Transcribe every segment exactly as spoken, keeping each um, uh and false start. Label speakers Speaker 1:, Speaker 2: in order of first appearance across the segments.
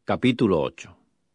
Speaker 1: Capítulo ocho.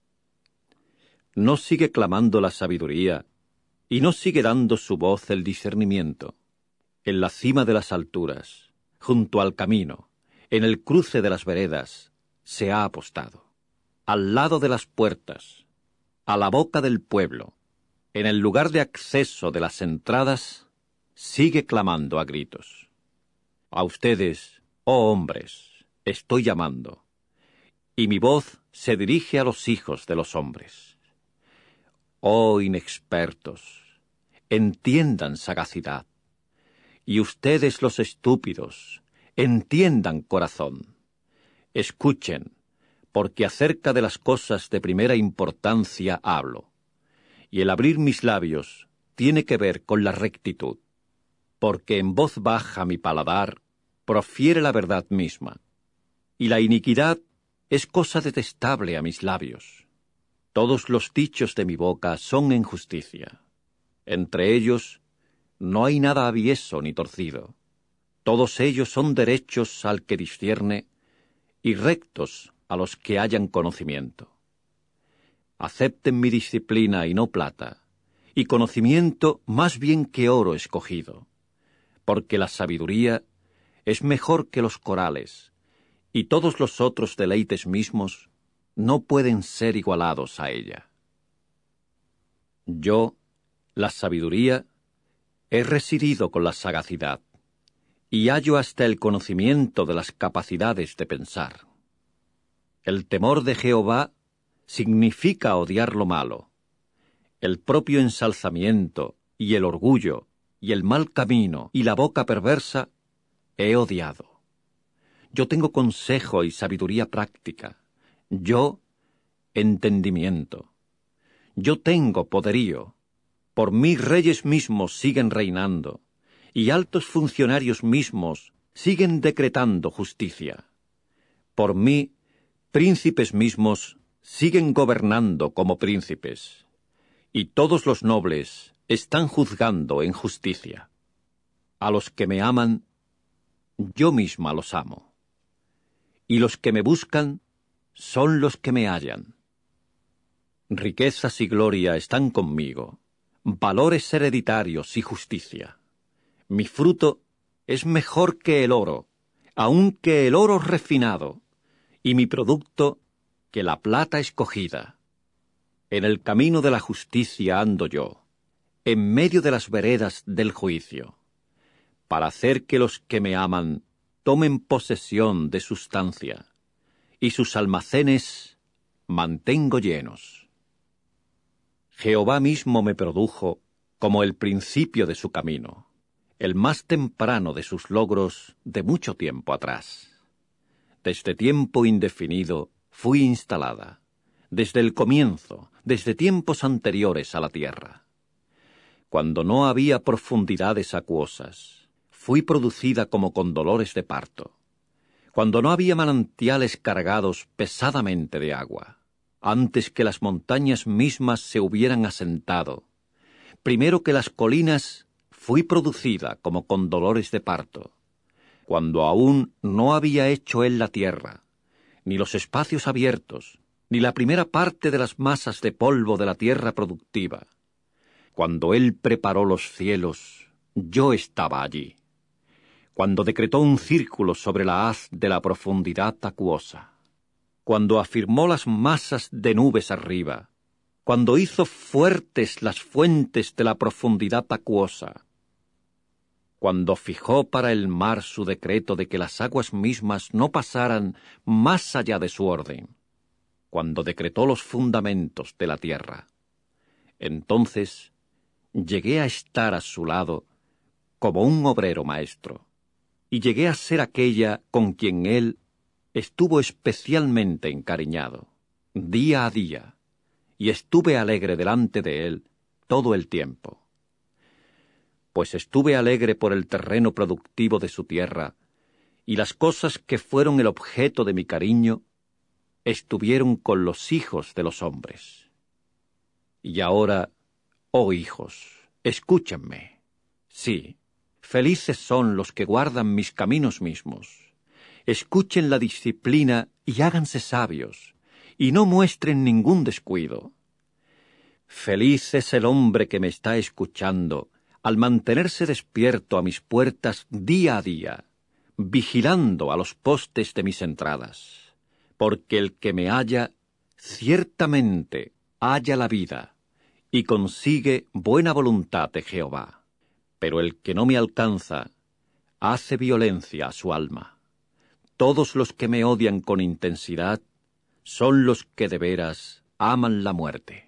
Speaker 1: No sigue clamando la sabiduría, y no sigue dando su voz el discernimiento. En la cima de las alturas, junto al camino, en el cruce de las veredas, se ha apostado. Al lado de las puertas, a la boca del pueblo, en el lugar de acceso de las entradas, sigue clamando a gritos. A ustedes, oh hombres, estoy llamando, y mi voz se dirige a los hijos de los hombres. Oh inexpertos, entiendan sagacidad, y ustedes los estúpidos, entiendan corazón. Escuchen, porque acerca de las cosas de primera importancia hablo, y el abrir mis labios tiene que ver con la rectitud, porque en voz baja mi paladar profiere la verdad misma, y la iniquidad es cosa detestable a mis labios. Todos los dichos de mi boca son en justicia. Entre ellos no hay nada avieso ni torcido. Todos ellos son derechos al que discierne y rectos a los que hayan conocimiento. Acepten mi disciplina y no plata, y conocimiento más bien que oro escogido, porque la sabiduría es mejor que los corales, y todos los otros deleites mismos no pueden ser igualados a ella. Yo, la sabiduría, he residido con la sagacidad, y hallo hasta el conocimiento de las capacidades de pensar. El temor de Jehová significa odiar lo malo. El propio ensalzamiento y el orgullo y el mal camino y la boca perversa he odiado. Yo tengo consejo y sabiduría práctica. Yo, entendimiento. Yo tengo poderío. Por mí reyes mismos siguen reinando, y altos funcionarios mismos siguen decretando justicia. Por mí, príncipes mismos siguen gobernando como príncipes, y todos los nobles están juzgando en justicia. A los que me aman, yo misma los amo, y los que me buscan son los que me hallan. Riquezas y gloria están conmigo, valores hereditarios y justicia. Mi fruto es mejor que el oro, aun que el oro refinado, y mi producto que la plata escogida. En el camino de la justicia ando yo, en medio de las veredas del juicio, para hacer que los que me aman tomen posesión de sustancia, y sus almacenes mantengo llenos. Jehová mismo me produjo como el principio de su camino, el más temprano de sus logros de mucho tiempo atrás. Desde tiempo indefinido fui instalada, desde el comienzo, desde tiempos anteriores a la tierra. Cuando no había profundidades acuosas, fui producida como con dolores de parto. Cuando no había manantiales cargados pesadamente de agua, antes que las montañas mismas se hubieran asentado, primero que las colinas, fui producida como con dolores de parto. Cuando aún no había hecho él la tierra, ni los espacios abiertos, ni la primera parte de las masas de polvo de la tierra productiva. Cuando él preparó los cielos, yo estaba allí. Cuando decretó un círculo sobre la haz de la profundidad acuosa. Cuando afirmó las masas de nubes arriba. Cuando hizo fuertes las fuentes de la profundidad acuosa. Cuando fijó para el mar su decreto de que las aguas mismas no pasaran más allá de su orden, cuando decretó los fundamentos de la tierra, entonces llegué a estar a su lado como un obrero maestro, y llegué a ser aquella con quien él estuvo especialmente encariñado, día a día, y estuve alegre delante de él todo el tiempo. Pues estuve alegre por el terreno productivo de su tierra, y las cosas que fueron el objeto de mi cariño estuvieron con los hijos de los hombres. Y ahora, oh hijos, escúchenme. Sí, felices son los que guardan mis caminos mismos. Escuchen la disciplina y háganse sabios, y no muestren ningún descuido. Feliz es el hombre que me está escuchando al mantenerse despierto a mis puertas día a día, vigilando a los postes de mis entradas, porque el que me halla, ciertamente halla la vida, y consigue buena voluntad de Jehová. Pero el que no me alcanza, hace violencia a su alma. Todos los que me odian con intensidad son los que de veras aman la muerte.